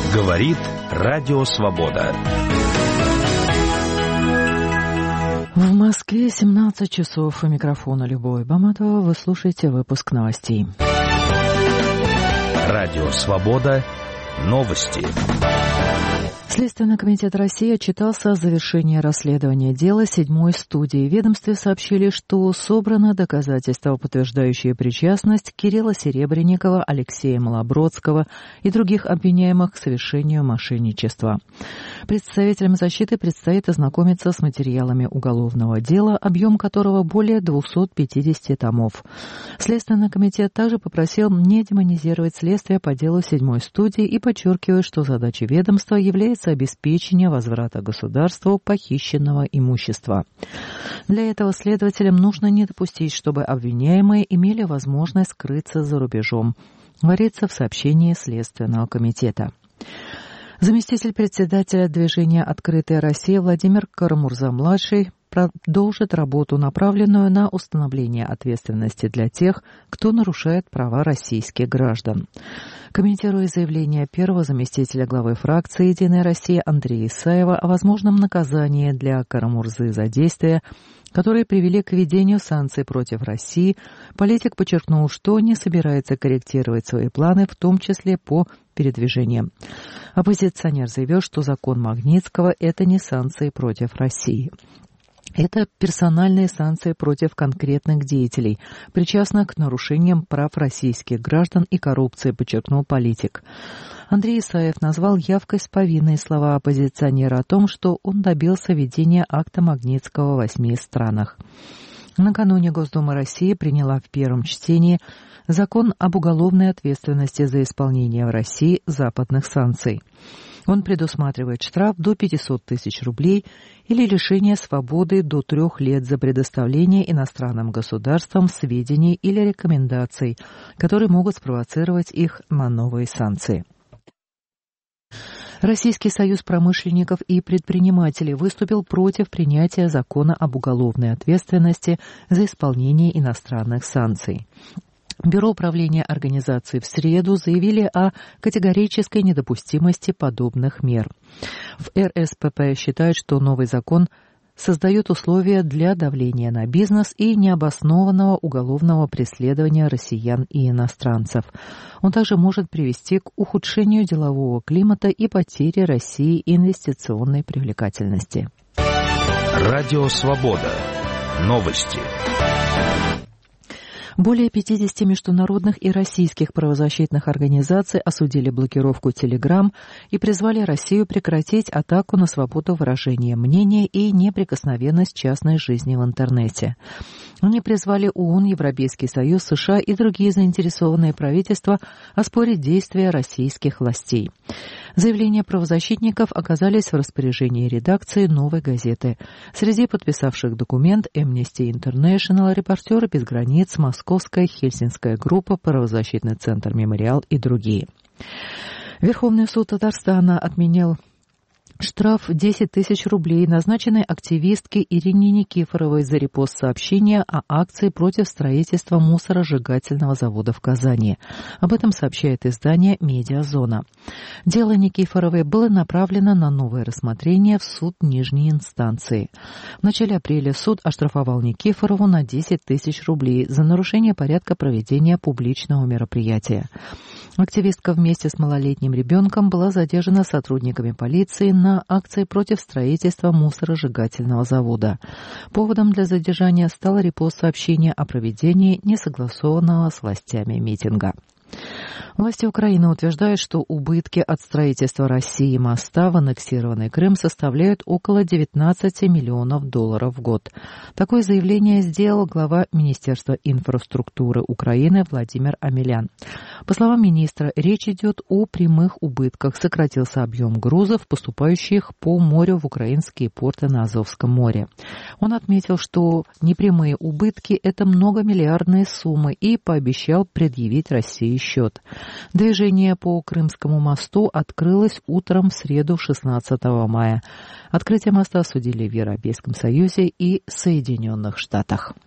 Говорит Радио Свобода. В Москве 17 часов. У микрофона Любовь Баматова. Вы слушаете выпуск новостей. Радио Свобода. Новости. Следственный комитет России отчитался о завершении расследования дела 7-й студии. В ведомстве сообщили, что собрано доказательства, подтверждающие причастность Кирилла Серебренникова, Алексея Малобродского и других обвиняемых к совершению мошенничества. Представителям защиты предстоит ознакомиться с материалами уголовного дела, объем которого более 250 томов. Следственный комитет также попросил не демонизировать следствие по делу 7-й студии и подчеркивает, что задачей ведомства является обеспечение возврата государству похищенного имущества. Для этого следователям нужно не допустить, чтобы обвиняемые имели возможность скрыться за рубежом, говорится в сообщении Следственного комитета. Заместитель председателя движения «Открытая Россия» Владимир Карамурза-младший продолжит работу, направленную на установление ответственности для тех, кто нарушает права российских граждан. Комментируя заявление первого заместителя главы фракции «Единая Россия» Андрея Исаева о возможном наказании для Карамурзы за действия, которые привели к введению санкций против России, политик подчеркнул, что не собирается корректировать свои планы, в том числе по передвижениям. Оппозиционер заявил, что закон Магнитского – это не санкции против России. Это персональные санкции против конкретных деятелей, причастных к нарушениям прав российских граждан и коррупции, подчеркнул политик. Андрей Исаев назвал явкой с повинной слова оппозиционера о том, что он добился введения акта Магнитского в 8 странах. Накануне Госдума России приняла в первом чтении закон об уголовной ответственности за исполнение в России западных санкций. Он предусматривает штраф до 500 тысяч рублей или лишение свободы до 3 лет за предоставление иностранным государствам сведений или рекомендаций, которые могут спровоцировать их на новые санкции. Российский союз промышленников и предпринимателей выступил против принятия закона об уголовной ответственности за исполнение иностранных санкций. Бюро управления организации в среду заявили о категорической недопустимости подобных мер. В РСПП считают, что новый закон создает условия для давления на бизнес и необоснованного уголовного преследования россиян и иностранцев. Он также может привести к ухудшению делового климата и потере России инвестиционной привлекательности. Радио Свобода. Новости. Более 50 международных и российских правозащитных организаций осудили блокировку Telegram и призвали Россию прекратить атаку на свободу выражения мнения и неприкосновенность частной жизни в интернете. Они призвали ООН, Европейский Союз, США и другие заинтересованные правительства оспорить действия российских властей. Заявления правозащитников оказались в распоряжении редакции «Новой газеты». Среди подписавших документ Amnesty International, Репортеры без границ, Московская, Хельсинская группа, Правозащитный центр «Мемориал» и другие. Верховный суд Татарстана отменил штраф 10 тысяч рублей, назначенный активистке Ирине Никифоровой за репост сообщения о акции против строительства мусоросжигательного завода в Казани. Об этом сообщает издание «Медиазона». Дело Никифоровой было направлено на новое рассмотрение в суд нижней инстанции. В начале апреля суд оштрафовал Никифорову на 10 тысяч рублей за нарушение порядка проведения публичного мероприятия. Активистка вместе с малолетним ребенком была задержана сотрудниками полиции на акции против строительства мусоросжигательного завода. Поводом для задержания стало репост сообщения о проведении несогласованного с властями митинга. Власти Украины утверждают, что убытки от строительства России моста в аннексированный Крым составляют около 19 миллионов долларов в год. Такое заявление сделал глава Министерства инфраструктуры Украины Владимир Омелян. По словам министра, речь идет о прямых убытках. Сократился объем грузов, поступающих по морю в украинские порты на Азовском море. Он отметил, что непрямые убытки – это многомиллиардные суммы, и пообещал предъявить России счет. Движение по Крымскому мосту открылось утром в среду 16 мая. Открытие моста осудили в Европейском Союзе и Соединенных Штатах.